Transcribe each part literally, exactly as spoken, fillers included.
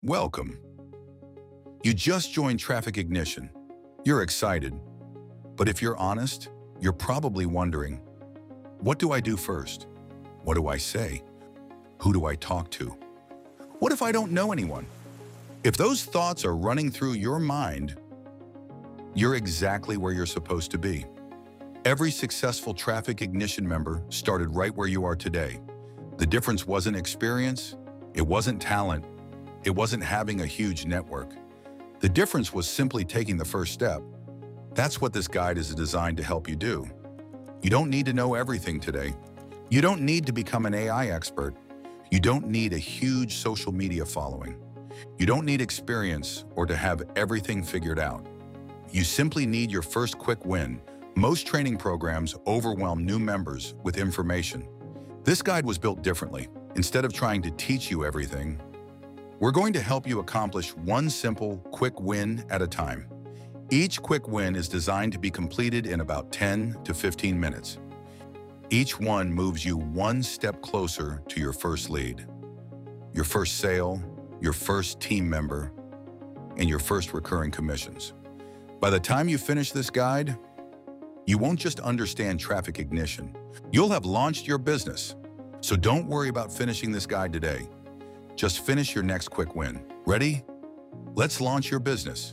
Welcome. You just joined Traffic Ignition. You're excited. But if you're honest, you're probably wondering, what do I do first? What do I say? Who do I talk to? What if I don't know anyone? If those thoughts are running through your mind, you're exactly where you're supposed to be. Every successful Traffic Ignition member started right where you are today. The difference wasn't experience, it wasn't talent, it wasn't having a huge network. The difference was simply taking the first step. That's what this guide is designed to help you do. You don't need to know everything today. You don't need to become an A I expert. You don't need a huge social media following. You don't need experience or to have everything figured out. You simply need your first quick win. Most training programs overwhelm new members with information. This guide was built differently. Instead of trying to teach you everything, we're going to help you accomplish one simple, quick win at a time. Each quick win is designed to be completed in about ten to fifteen minutes. Each one moves you one step closer to your first lead, your first sale, your first team member, and your first recurring commissions. By the time you finish this guide, you won't just understand Traffic Ignition. You'll have launched your business. So don't worry about finishing this guide today. Just finish your next quick win. Ready? Let's launch your business.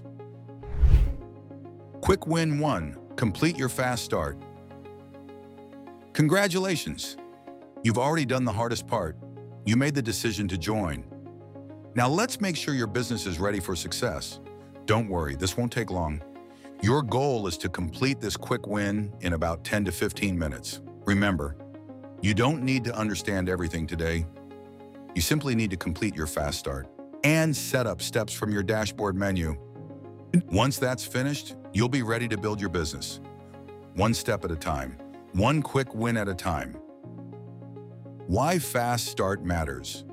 Quick win one, complete your fast start. Congratulations. You've already done the hardest part. You made the decision to join. Now let's make sure your business is ready for success. Don't worry, this won't take long. Your goal is to complete this quick win in about ten to fifteen minutes. Remember, you don't need to understand everything today. You simply need to complete your fast start and set up steps from your dashboard menu. Once that's finished, you'll be ready to build your business. One step at a time, one quick win at a time. Why fast start matters.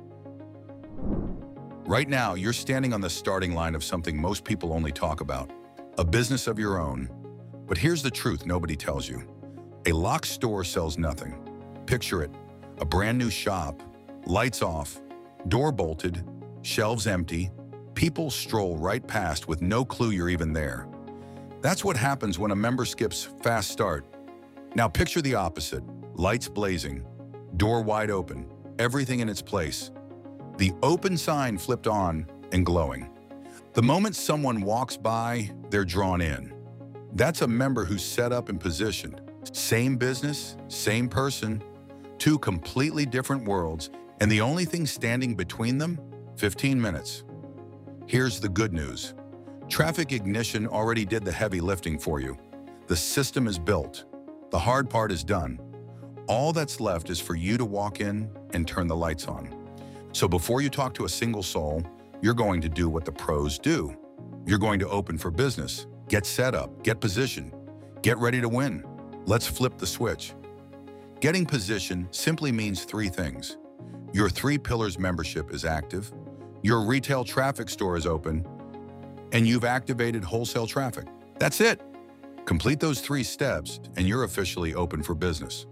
Right now, you're standing on the starting line of something most people only talk about, a business of your own. But here's the truth nobody tells you. A locked store sells nothing. Picture it, a brand new shop, lights off, door bolted, shelves empty, people stroll right past with no clue you're even there. That's what happens when a member skips fast start. Now picture the opposite, lights blazing, door wide open, everything in its place. The open sign flipped on and glowing. The moment someone walks by, they're drawn in. That's a member who's set up and positioned. Same business, same person, two completely different worlds, and the only thing standing between them, fifteen minutes. Here's the good news. Traffic Ignition already did the heavy lifting for you. The system is built. The hard part is done. All that's left is for you to walk in and turn the lights on. So before you talk to a single soul, you're going to do what the pros do. You're going to open for business, get set up, get positioned, get ready to win. Let's flip the switch. Getting positioned simply means three things. Your Three Pillars membership is active, your retail traffic store is open, and you've activated wholesale traffic. That's it. Complete those three steps and you're officially open for business.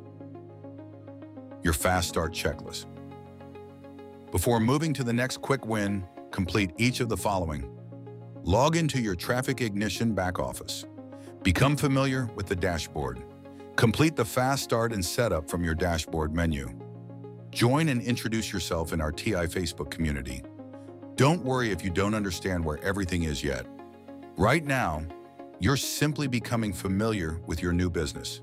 Your fast start checklist. Before moving to the next quick win, complete each of the following. Log into your Traffic Ignition back office. Become familiar with the dashboard. Complete the fast start and setup from your dashboard menu. Join and introduce yourself in our T I Facebook community. Don't worry if you don't understand where everything is yet. Right now, you're simply becoming familiar with your new business.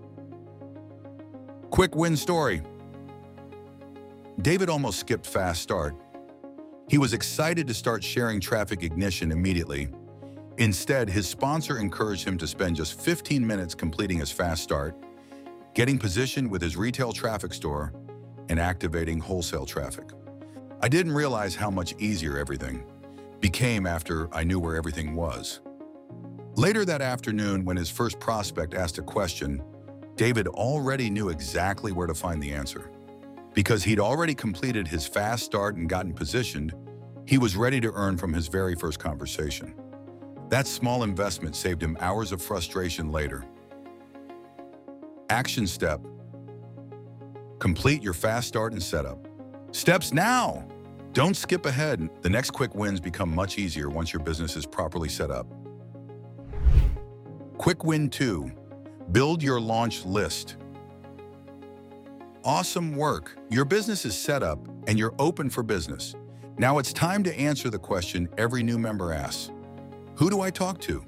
Quick win story. David almost skipped fast start. He was excited to start sharing Traffic Ignition immediately. Instead, his sponsor encouraged him to spend just fifteen minutes completing his fast start, getting positioned with his retail traffic store, and activating wholesale traffic. I didn't realize how much easier everything became after I knew where everything was. Later that afternoon, when his first prospect asked a question, David already knew exactly where to find the answer. Because he'd already completed his fast start and gotten positioned, he was ready to earn from his very first conversation. That small investment saved him hours of frustration later. Action step. Complete your fast start and setup. Steps now. Don't skip ahead. The next quick wins become much easier once your business is properly set up. Quick win two, build your launch list. Awesome work. Your business is set up and you're open for business. Now it's time to answer the question every new member asks. Who do I talk to?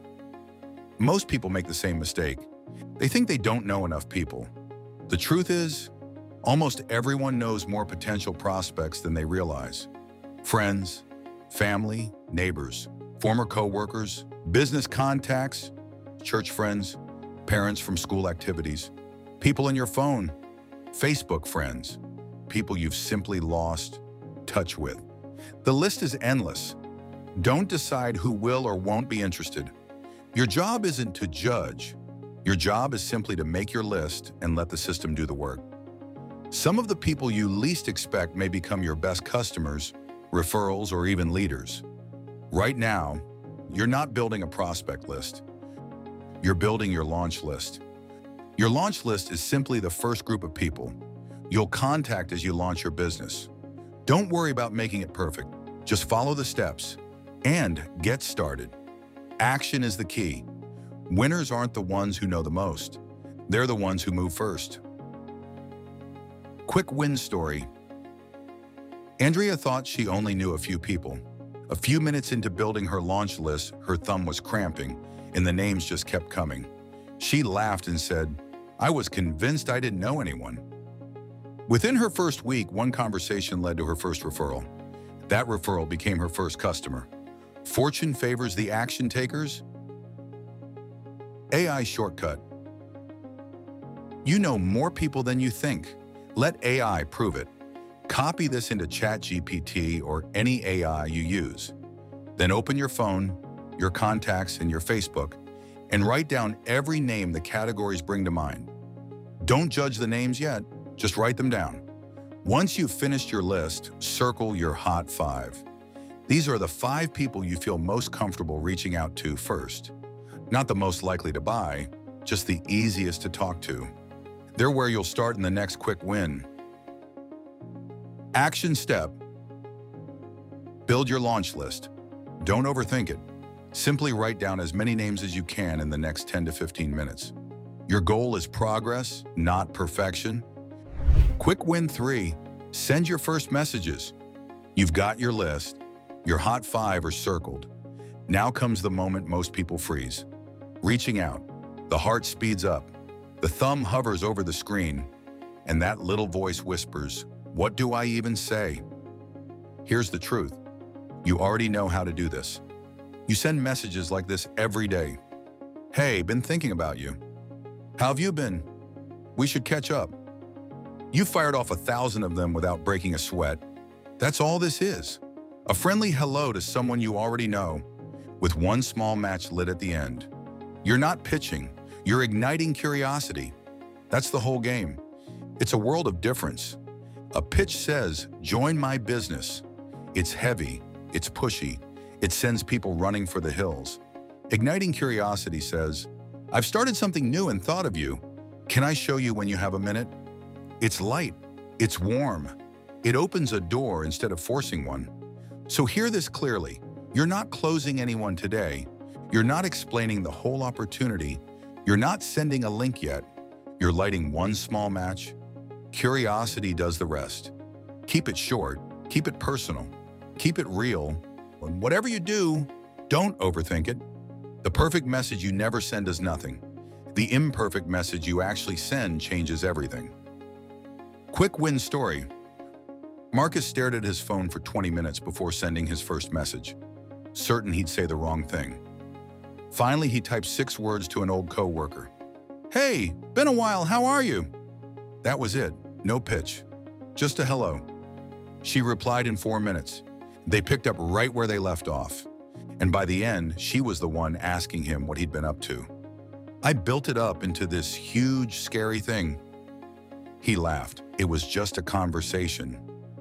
Most people make the same mistake. They think they don't know enough people. The truth is, almost everyone knows more potential prospects than they realize. Friends, family, neighbors, former coworkers, business contacts, church friends, parents from school activities, people on your phone, Facebook friends, people you've simply lost touch with. The list is endless. Don't decide who will or won't be interested. Your job isn't to judge. Your job is simply to make your list and let the system do the work. Some of the people you least expect may become your best customers, referrals, or even leaders. Right now, you're not building a prospect list. You're building your launch list. Your launch list is simply the first group of people you'll contact as you launch your business. Don't worry about making it perfect. Just follow the steps and get started. Action is the key. Winners aren't the ones who know the most. They're the ones who move first. Quick win story. Andrea thought she only knew a few people. A few minutes into building her launch list, her thumb was cramping and the names just kept coming. She laughed and said, "I was convinced I didn't know anyone." Within her first week, one conversation led to her first referral. That referral became her first customer. Fortune favors the action takers. A I shortcut. You know more people than you think. Let A I prove it. Copy this into ChatGPT or any A I you use. Then open your phone, your contacts, and your Facebook, and write down every name the categories bring to mind. Don't judge the names yet, just write them down. Once you've finished your list, circle your hot five. These are the five people you feel most comfortable reaching out to first. Not the most likely to buy, just the easiest to talk to. They're where you'll start in the next quick win. Action step. Build your launch list. Don't overthink it. Simply write down as many names as you can in the next ten to fifteen minutes. Your goal is progress, not perfection. Quick win three, send your first messages. You've got your list. Your hot five are circled. Now comes the moment most people freeze. Reaching out. The heart speeds up. The thumb hovers over the screen, and that little voice whispers, "What do I even say?" Here's the truth. You already know how to do this. You send messages like this every day. "Hey, been thinking about you. How have you been? We should catch up." You fired off a thousand of them without breaking a sweat. That's all this is. A friendly hello to someone you already know, with one small match lit at the end. You're not pitching, you're igniting curiosity. That's the whole game. It's a world of difference. A pitch says, "Join my business." It's heavy, it's pushy, it sends people running for the hills. Igniting curiosity says, "I've started something new and thought of you. Can I show you when you have a minute?" It's light, it's warm. It opens a door instead of forcing one. So hear this clearly. You're not closing anyone today. You're not explaining the whole opportunity. You're not sending a link yet. You're lighting one small match. Curiosity does the rest. Keep it short, keep it personal, keep it real. And whatever you do, don't overthink it. The perfect message you never send is nothing. The imperfect message you actually send changes everything. Quick win story. Marcus stared at his phone for twenty minutes before sending his first message, certain he'd say the wrong thing. Finally, he typed six words to an old coworker. "Hey, been a while, how are you?" That was it, no pitch, just a hello. She replied in four minutes. They picked up right where they left off. And by the end, she was the one asking him what he'd been up to. "I built it up into this huge, scary thing." He laughed. It was just a conversation.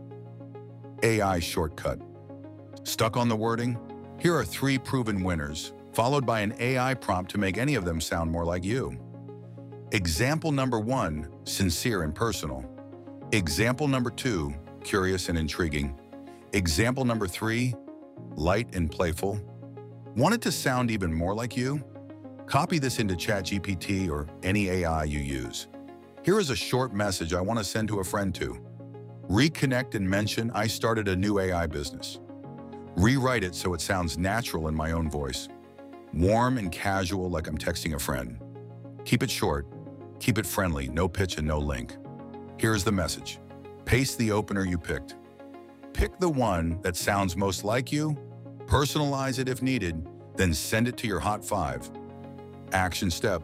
A I shortcut. Stuck on the wording? Here are three proven winners, followed by an A I prompt to make any of them sound more like you. Example number one, sincere and personal. Example number two, curious and intriguing. Example number three, light and playful. Want it to sound even more like you? Copy this into ChatGPT or any A I you use. Here is a short message I want to send to a friend too. Reconnect and mention I started a new A I business. Rewrite it so it sounds natural in my own voice. Warm and casual like I'm texting a friend. Keep it short, keep it friendly, no pitch and no link. Here's the message. Paste the opener you picked. Pick the one that sounds most like you, personalize it if needed, then send it to your hot five. Action step.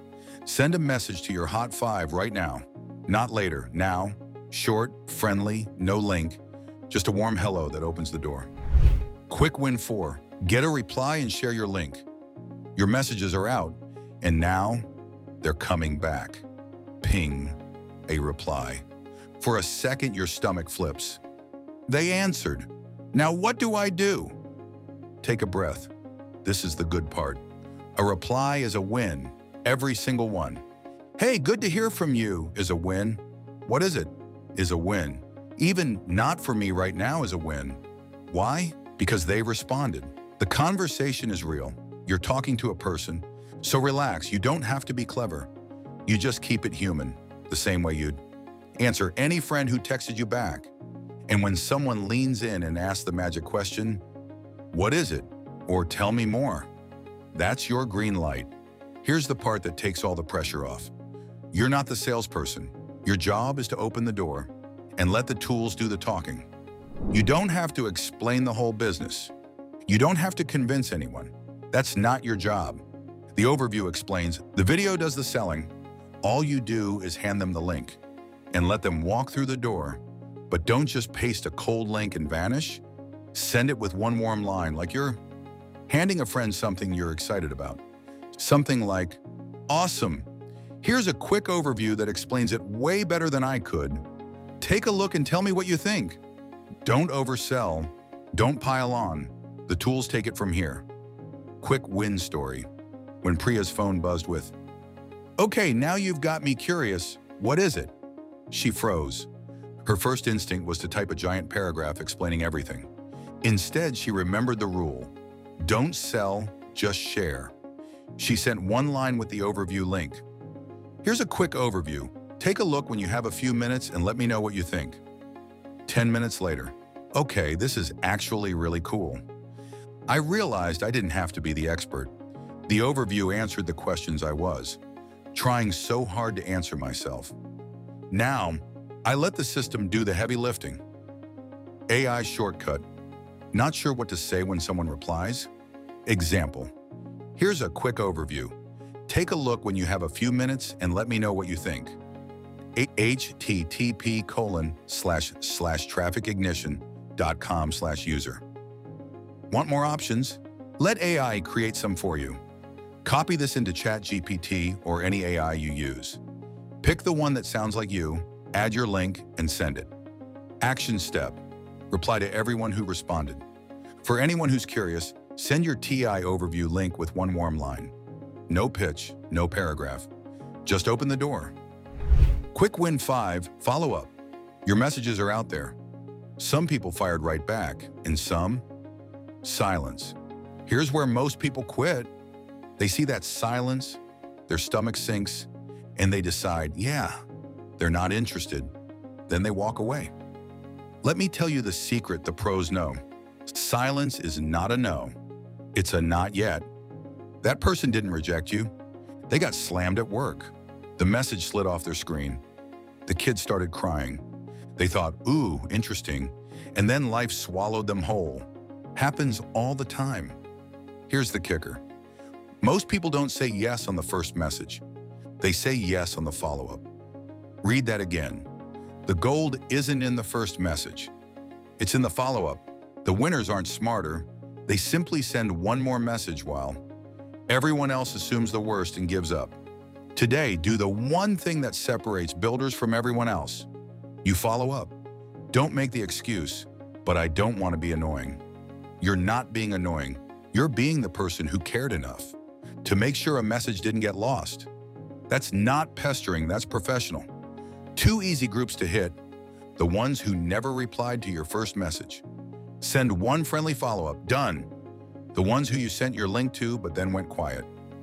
Send a message to your hot five right now, not later, now. Short, friendly, no link, just a warm hello that opens the door. Quick win four, get a reply and share your link. Your messages are out, and now they're coming back. Ping, a reply. For a second, your stomach flips. They answered. Now what do I do? Take a breath. This is the good part. A reply is a win, every single one. Hey, good to hear from you is a win. What is it? Is a win. Even not for me right now is a win. Why? Because they responded. The conversation is real. You're talking to a person. So relax, you don't have to be clever. You just keep it human, the same way you'd answer any friend who texted you back. And when someone leans in and asks the magic question, what is it? Or tell me more. That's your green light. Here's the part that takes all the pressure off. You're not the salesperson. Your job is to open the door and let the tools do the talking. You don't have to explain the whole business. You don't have to convince anyone. That's not your job. The overview explains, the video does the selling. All you do is hand them the link and let them walk through the door. But don't just paste a cold link and vanish. Send it with one warm line, like you're handing a friend something you're excited about. Something like, awesome. Here's a quick overview that explains it way better than I could. Take a look and tell me what you think. Don't oversell. Don't pile on. The tools take it from here. Quick win story. When Priya's phone buzzed with, okay, now you've got me curious. What is it? She froze. Her first instinct was to type a giant paragraph explaining everything. Instead, she remembered the rule. Don't sell, just share. She sent one line with the overview link. Here's a quick overview. Take a look when you have a few minutes and let me know what you think. Ten minutes later. Okay, this is actually really cool. I realized I didn't have to be the expert. The overview answered the questions I was trying so hard to answer myself. Now, I let the system do the heavy lifting. A I shortcut. Not sure what to say when someone replies? Example. Here's a quick overview. Take a look when you have a few minutes and let me know what you think. http colon slash slash trafficignition.com slash user. Want more options? Let A I create some for you. Copy this into ChatGPT or any A I you use. Pick the one that sounds like you, add your link, and send it. Action step. Reply to everyone who responded. For anyone who's curious, send your T I overview link with one warm line. No pitch, no paragraph. Just open the door. Quick win five, follow up. Your messages are out there. Some people fired right back, and some, silence. Here's where most people quit. They see that silence, their stomach sinks, and they decide, yeah, they're not interested. Then they walk away. Let me tell you the secret the pros know. Silence is not a no. It's a not yet. That person didn't reject you. They got slammed at work. The message slid off their screen. The kids started crying. They thought, ooh, interesting. And then life swallowed them whole. Happens all the time. Here's the kicker. Most people don't say yes on the first message. They say yes on the follow-up. Read that again. The gold isn't in the first message. It's in the follow-up. The winners aren't smarter. They simply send one more message while everyone else assumes the worst and gives up. Today, do the one thing that separates builders from everyone else. You follow up. Don't make the excuse, but I don't want to be annoying. You're not being annoying. You're being the person who cared enough to make sure a message didn't get lost. That's not pestering, that's professional. Two easy groups to hit: the ones who never replied to your first message, Send one friendly follow-up. Done. The ones who you sent your link to but then went quiet.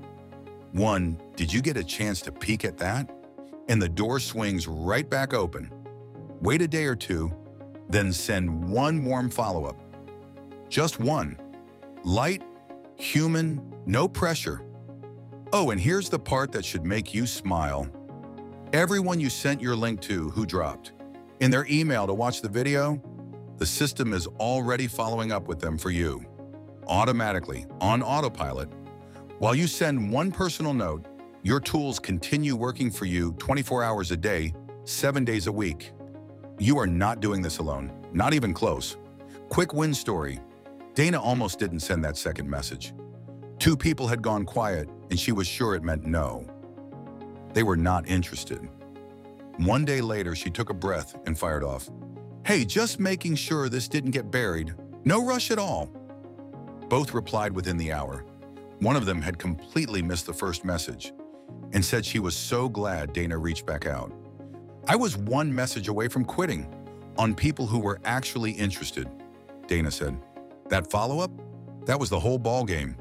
One, did you get a chance to peek at that? And the door swings right back open. Wait a day or two, then send one warm follow-up. Just one. Light, human, no pressure. Oh, and here's the part that should make you smile. Everyone you sent your link to who dropped in their email to watch the video, the system is already following up with them for you, automatically, on autopilot. While you send one personal note, your tools continue working for you twenty-four hours a day, seven days a week. You are not doing this alone, not even close. Quick win story. Dana almost didn't send that second message. Two people had gone quiet, and she was sure it meant no. They were not interested. One day later, she took a breath and fired off. Hey, just making sure this didn't get buried. No rush at all. Both replied within the hour. One of them had completely missed the first message and said she was so glad Dana reached back out. I was one message away from quitting on people who were actually interested, Dana said. That follow-up? That was the whole ball game.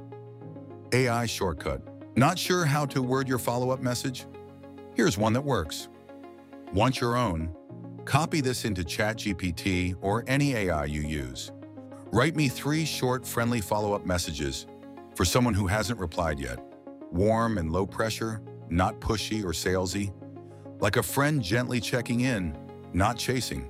A I shortcut. Not sure how to word your follow-up message? Here's one that works. Want your own? Copy this into ChatGPT or any A I you use. Write me three short, friendly follow-up messages for someone who hasn't replied yet. Warm and low pressure, not pushy or salesy. Like a friend gently checking in, not chasing.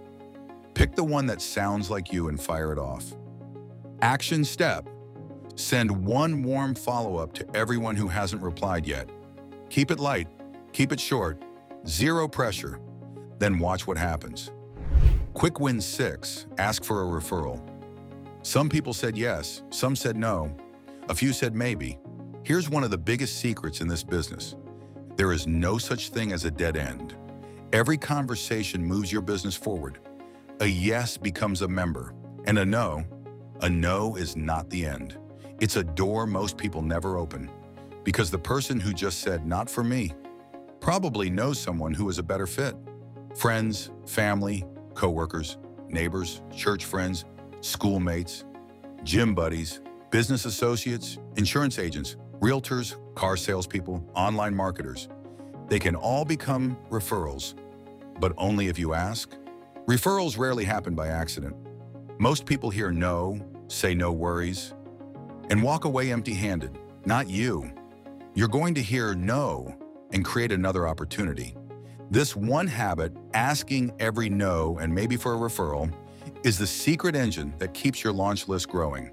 Pick the one that sounds like you and fire it off. Action step. Send one warm follow-up to everyone who hasn't replied yet. Keep it light, keep it short, zero pressure. Then watch what happens. Quick win six, ask for a referral. Some people said yes, some said no, a few said maybe. Here's one of the biggest secrets in this business. There is no such thing as a dead end. Every conversation moves your business forward. A yes becomes a member, and a no, a no is not the end. It's a door most people never open, because the person who just said not for me probably knows someone who is a better fit. Friends, family, coworkers, neighbors, church friends, schoolmates, gym buddies, business associates, insurance agents, realtors, car salespeople, online marketers. They can all become referrals, but only if you ask. Referrals rarely happen by accident. Most people hear no, say no worries, and walk away empty-handed. Not you. You're going to hear no and create another opportunity. This one habit, asking every no and maybe for a referral, is the secret engine that keeps your launch list growing.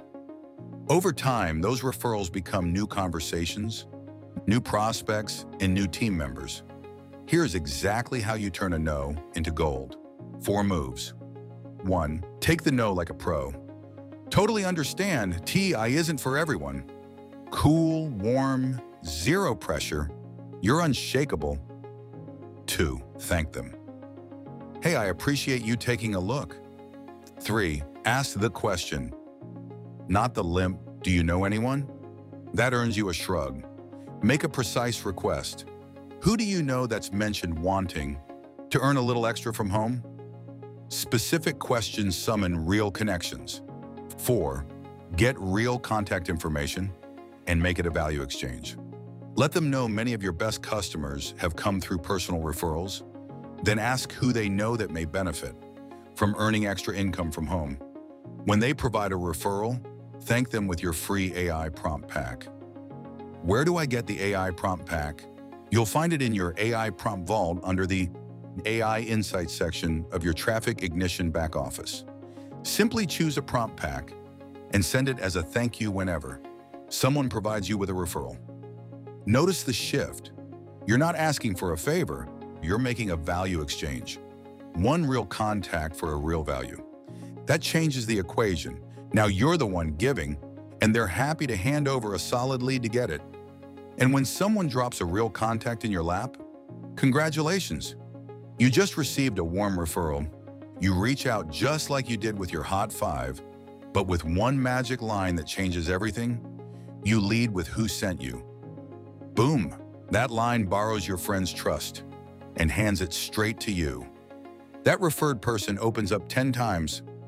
Over time, those referrals become new conversations, new prospects, and new team members. Here's exactly how you turn a no into gold. Four moves. One, take the no like a pro. Totally understand T I isn't for everyone. Cool, warm, zero pressure. You're unshakable. Two, thank them. Hey, I appreciate you taking a look. Three, ask the question. Not the limp, do you know anyone? That earns you a shrug. Make a precise request. Who do you know that's mentioned wanting to earn a little extra from home? Specific questions summon real connections. Four, get real contact information and make it a value exchange. Let them know many of your best customers have come through personal referrals. Then ask who they know that may benefit from earning extra income from home. When they provide a referral, thank them with your free A I prompt pack. Where do I get the A I prompt pack? You'll find it in your A I prompt vault under the A I Insights section of your Traffic Ignition back office. Simply choose a prompt pack and send it as a thank you whenever someone provides you with a referral. Notice the shift. You're not asking for a favor, you're making a value exchange. One real contact for a real value. That changes the equation. Now you're the one giving, and they're happy to hand over a solid lead to get it. And when someone drops a real contact in your lap, congratulations. You just received a warm referral. You reach out just like you did with your Hot Five, but with one magic line that changes everything. You lead with who sent you. Boom, that line borrows your friend's trust and hands it straight to you. That referred person opens up ten times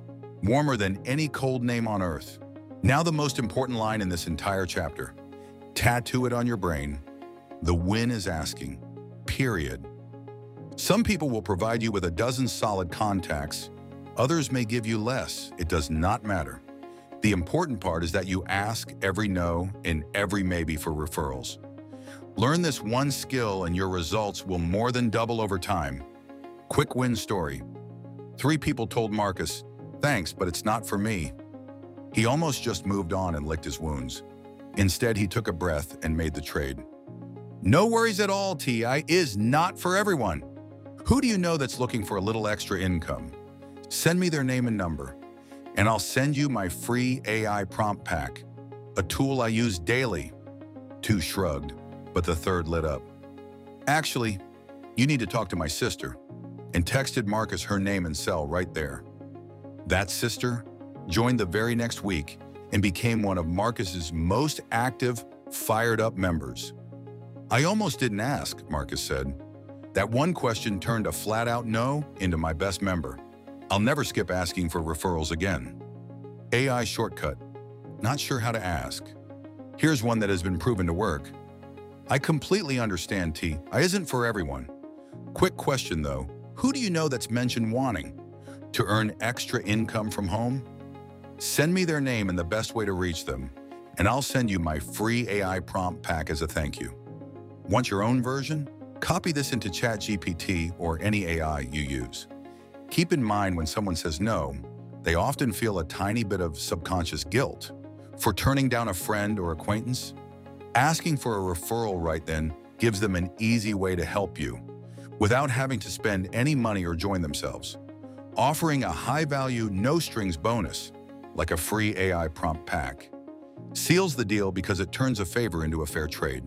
warmer than any cold name on earth. Now the most important line in this entire chapter. Tattoo it on your brain. The win is asking, period. Some people will provide you with a dozen solid contacts. Others may give you less. It does not matter. The important part is that you ask every no and every maybe for referrals. Learn this one skill and your results will more than double over time. Quick win story. Three people told Marcus, "Thanks, but it's not for me." He almost just moved on and licked his wounds. Instead, he took a breath and made the trade. No worries at all, T I is not for everyone. Who do you know that's looking for a little extra income? Send me their name and number, and I'll send you my free A I prompt pack, a tool I use daily. Two shrugged, but the third lit up. Actually, you need to talk to my sister, and texted Marcus her name and cell right there. That sister joined the very next week and became one of Marcus's most active, fired-up members. I almost didn't ask, Marcus said. That one question turned a flat-out no into my best member. I'll never skip asking for referrals again. A I shortcut. Not sure how to ask. Here's one that has been proven to work. I completely understand, T I isn't for everyone. Quick question though, who do you know that's mentioned wanting to earn extra income from home? Send me their name and the best way to reach them, and I'll send you my free A I prompt pack as a thank you. Want your own version? Copy this into ChatGPT or any A I you use. Keep in mind when someone says no, they often feel a tiny bit of subconscious guilt for turning down a friend or acquaintance. Asking for a referral right then gives them an easy way to help you without having to spend any money or join themselves. Offering a high-value, no-strings bonus, like a free A I prompt pack, seals the deal because it turns a favor into a fair trade.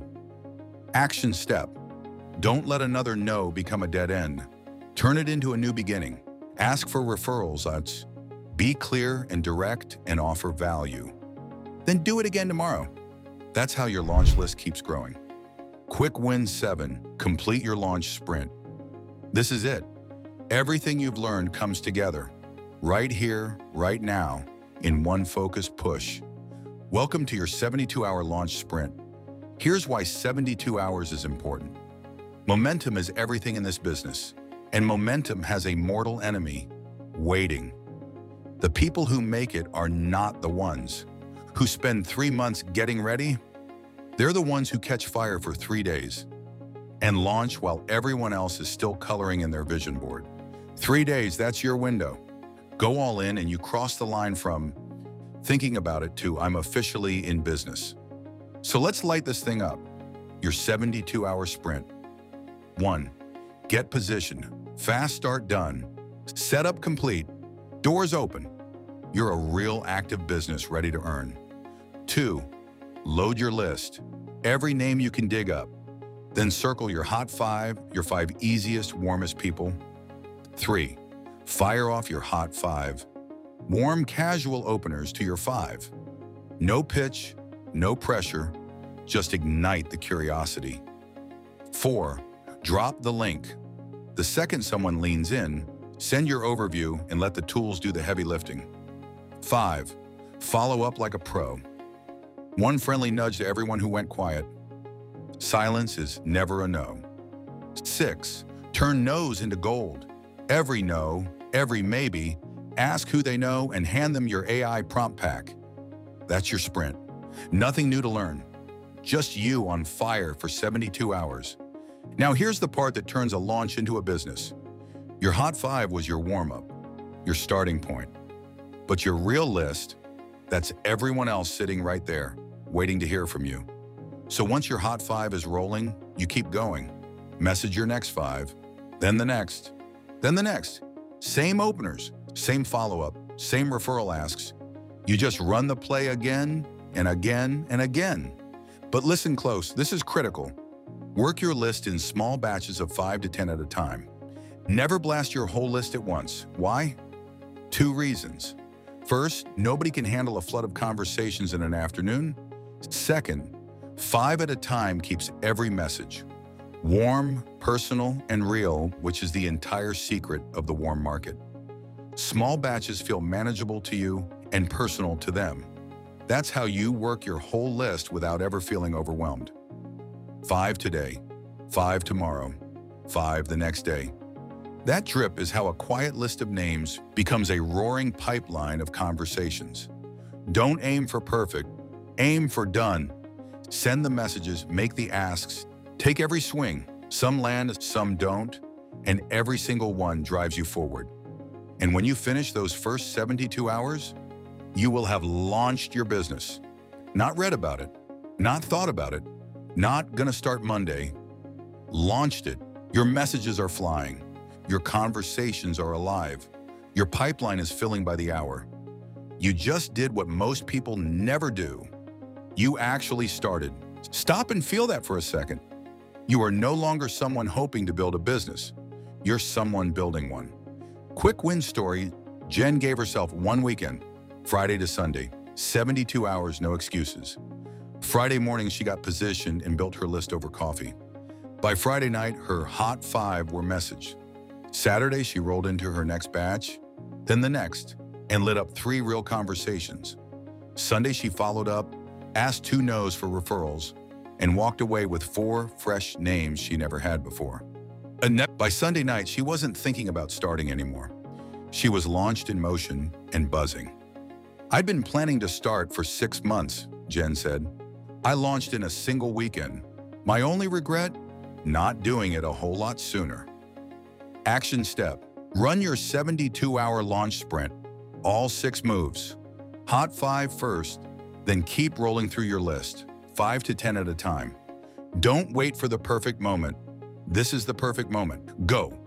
Action step. Don't let another no become a dead end. Turn it into a new beginning. Ask for referrals. That's be clear and direct and offer value. Then do it again tomorrow. That's how your launch list keeps growing. Quick win seven, complete your launch sprint. This is it. Everything you've learned comes together, right here, right now, in one focused push. Welcome to your seventy-two hour launch sprint. Here's why seventy-two hours is important. Momentum is everything in this business, and momentum has a mortal enemy, waiting. The people who make it are not the ones who spend three months getting ready. They're the ones who catch fire for three days and launch while everyone else is still coloring in their vision board. Three days, that's your window. Go all in and you cross the line from thinking about it to I'm officially in business. So let's light this thing up. Your seventy-two hour sprint. One, get positioned. Fast start done. Setup complete. Doors open. You're a real active business ready to earn. Two, load your list. Every name you can dig up. Then circle your hot five, your five easiest, warmest people. Three, fire off your hot five. Warm, casual openers to your five. No pitch, no pressure, just ignite the curiosity. Four, drop the link. The second someone leans in, send your overview and let the tools do the heavy lifting. Five, follow up like a pro. One friendly nudge to everyone who went quiet. Silence is never a no. Six, turn no's into gold. Every no, every maybe, ask who they know and hand them your A I prompt pack. That's your sprint. Nothing new to learn. Just you on fire for seventy-two hours. Now here's the part that turns a launch into a business. Your hot five was your warm-up, your starting point. But your real list, that's everyone else sitting right there, waiting to hear from you. So once your hot five is rolling, you keep going. Message your next five, then the next, then the next. Same openers, same follow-up, same referral asks. You just run the play again and again and again. But listen close, this is critical. Work your list in small batches of five to ten at a time. Never blast your whole list at once. Why? Two reasons. First, nobody can handle a flood of conversations in an afternoon. Second, five at a time keeps every message warm, personal, and real, which is the entire secret of the warm market. Small batches feel manageable to you and personal to them. That's how you work your whole list without ever feeling overwhelmed. Five today, five tomorrow, five the next day. That drip is how a quiet list of names becomes a roaring pipeline of conversations. Don't aim for perfect, aim for done. Send the messages, make the asks, take every swing. Some land, some don't, and every single one drives you forward. And when you finish those first seventy-two hours, you will have launched your business. Not read about it, not thought about it, not gonna start Monday. Launched it. Your messages are flying. Your conversations are alive. Your pipeline is filling by the hour. You just did what most people never do. You actually started. Stop and feel that for a second. You are no longer someone hoping to build a business. You're someone building one. Quick win story, Jen gave herself one weekend, Friday to Sunday, seventy-two hours, no excuses. Friday morning, she got positioned and built her list over coffee. By Friday night, her hot five were messaged. Saturday, she rolled into her next batch, then the next, and lit up three real conversations. Sunday, she followed up, asked two no's for referrals, and walked away with four fresh names she never had before. By Sunday night, she wasn't thinking about starting anymore. She was launched in motion and buzzing. I'd been planning to start for six months, Jen said. I launched in a single weekend. My only regret? Not doing it a whole lot sooner. Action step. Run your seventy-two hour launch sprint. All six moves. Hot five first, then keep rolling through your list, five to ten at a time. Don't wait for the perfect moment. This is the perfect moment. Go.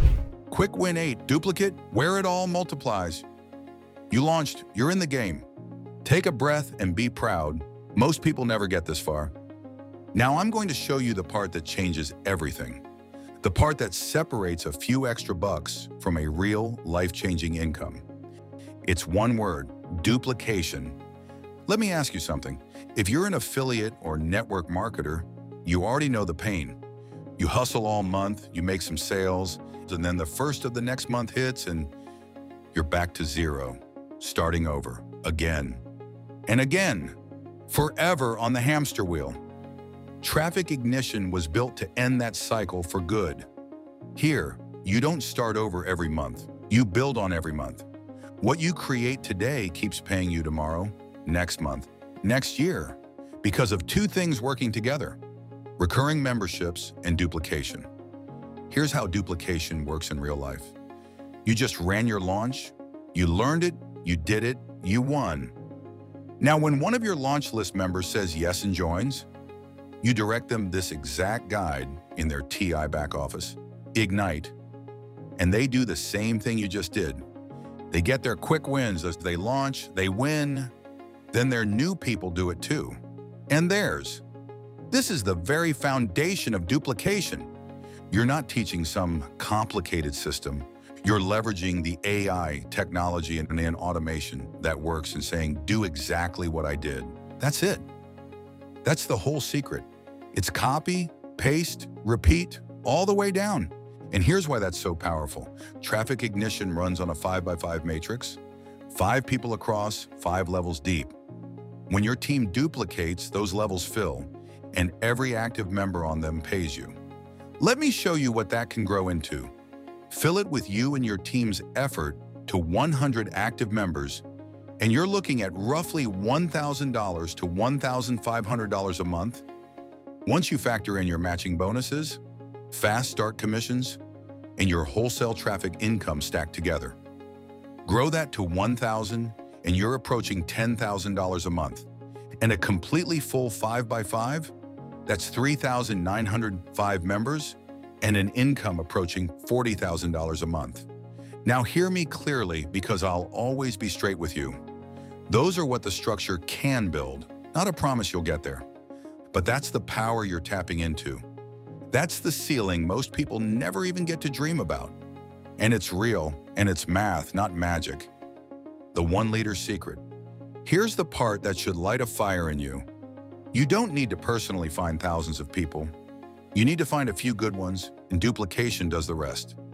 Quick win eight, duplicate, where it all multiplies. You launched, you're in the game. Take a breath and be proud. Most people never get this far. Now I'm going to show you the part that changes everything. The part that separates a few extra bucks from a real life-changing income. It's one word, duplication. Let me ask you something. If you're an affiliate or network marketer, you already know the pain. You hustle all month, you make some sales, and then the first of the next month hits and you're back to zero, starting over, again, and again, forever on the hamster wheel. Traffic Ignition was built to end that cycle for good. Here, you don't start over every month. You build on every month. What you create today keeps paying you tomorrow, next month, next year, because of two things working together: recurring memberships and duplication. Here's how duplication works in real life. You just ran your launch, you learned it, you did it, you won. Now, when one of your launch list members says yes and joins, you direct them this exact guide in their T I back office, Ignite, and they do the same thing you just did. They get their quick wins as they launch, they win, then their new people do it too, and theirs. This is the very foundation of duplication. You're not teaching some complicated system. You're leveraging the A I technology and an automation that works and saying, do exactly what I did. That's it. That's the whole secret. It's copy, paste, repeat, all the way down. And here's why that's so powerful. Traffic Ignition runs on a five by five matrix, five people across, five levels deep. When your team duplicates, those levels fill, and every active member on them pays you. Let me show you what that can grow into. Fill it with you and your team's effort to one hundred active members, and you're looking at roughly one thousand dollars to one thousand five hundred dollars a month. Once you factor in your matching bonuses, fast start commissions, and your wholesale traffic income stacked together. Grow that to one thousand dollars and you're approaching ten thousand dollars a month. And a completely full five by five, that's three thousand nine hundred five members and an income approaching forty thousand dollars a month. Now hear me clearly, because I'll always be straight with you. Those are what the structure can build, not a promise you'll get there. But that's the power you're tapping into. That's the ceiling most people never even get to dream about. And it's real, and it's math, not magic. The one leader secret. Here's the part that should light a fire in you. You don't need to personally find thousands of people. You need to find a few good ones, and duplication does the rest.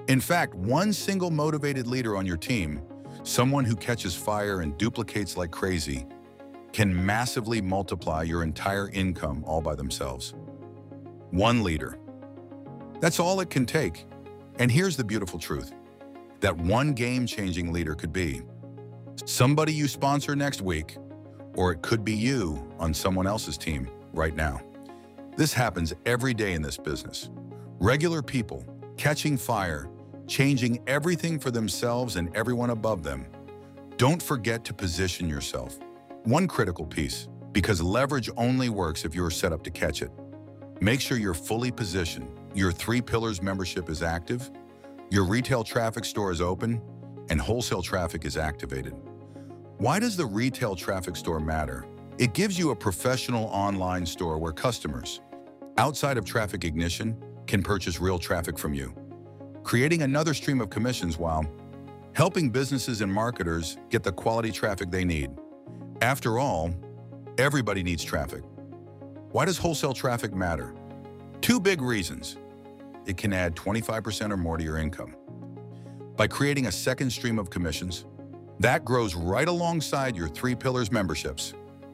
In fact, one single motivated leader on your team, someone who catches fire and duplicates like crazy, can massively multiply your entire income all by themselves. One leader. That's all it can take. And here's the beautiful truth. That one game-changing leader could be somebody you sponsor next week, or it could be you on someone else's team right now. This happens every day in this business. Regular people catching fire, changing everything for themselves and everyone above them. Don't forget to position yourself. One critical piece, because leverage only works if you're set up to catch it. Make sure you're fully positioned. Your Three Pillars membership is active, your retail traffic store is open, and wholesale traffic is activated. Why does the retail traffic store matter? It gives you a professional online store where customers, outside of Traffic Ignition, can purchase real traffic from you, creating another stream of commissions while helping businesses and marketers get the quality traffic they need. After all, everybody needs traffic. Why does wholesale traffic matter? Two big reasons. It can add twenty-five percent or more to your income. By creating a second stream of commissions, that grows right alongside your Three Pillars memberships.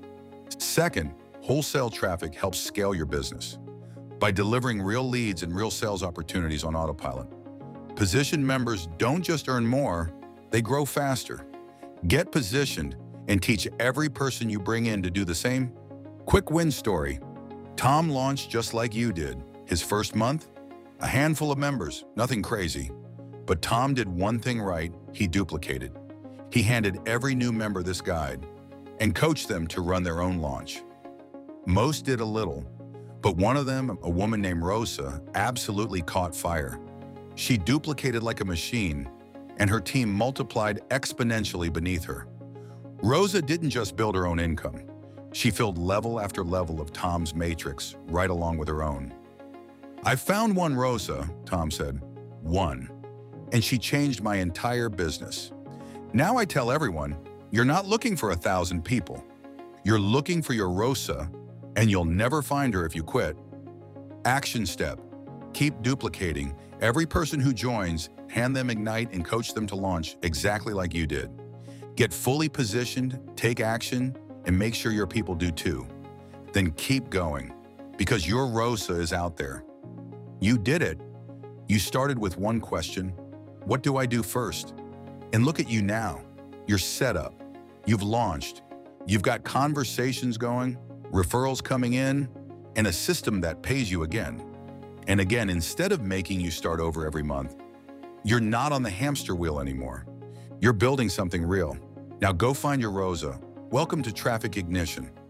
Second, wholesale traffic helps scale your business by delivering real leads and real sales opportunities on autopilot. Positioned members don't just earn more, they grow faster. Get positioned and teach every person you bring in to do the same. Quick win story. Tom launched just like you did. His first month, a handful of members, nothing crazy. But Tom did one thing right, he duplicated. He handed every new member this guide and coached them to run their own launch. Most did a little, but one of them, a woman named Rosa, absolutely caught fire. She duplicated like a machine, and her team multiplied exponentially beneath her. Rosa didn't just build her own income. She filled level after level of Tom's matrix right along with her own. "I found one Rosa," Tom said. One. And she changed my entire business. Now I tell everyone, you're not looking for a thousand people. You're looking for your Rosa, and you'll never find her if you quit. Action step. Keep duplicating. Every person who joins, hand them Ignite and coach them to launch exactly like you did. Get fully positioned, take action, and make sure your people do too. Then keep going, because your Rosa is out there. You did it. You started with one question: what do I do first? And look at you now. You're set up. You've launched. You've got conversations going, referrals coming in, and a system that pays you again. And again, instead of making you start over every month, you're not on the hamster wheel anymore. You're building something real. Now go find your Rosa. Welcome to Traffic Ignition.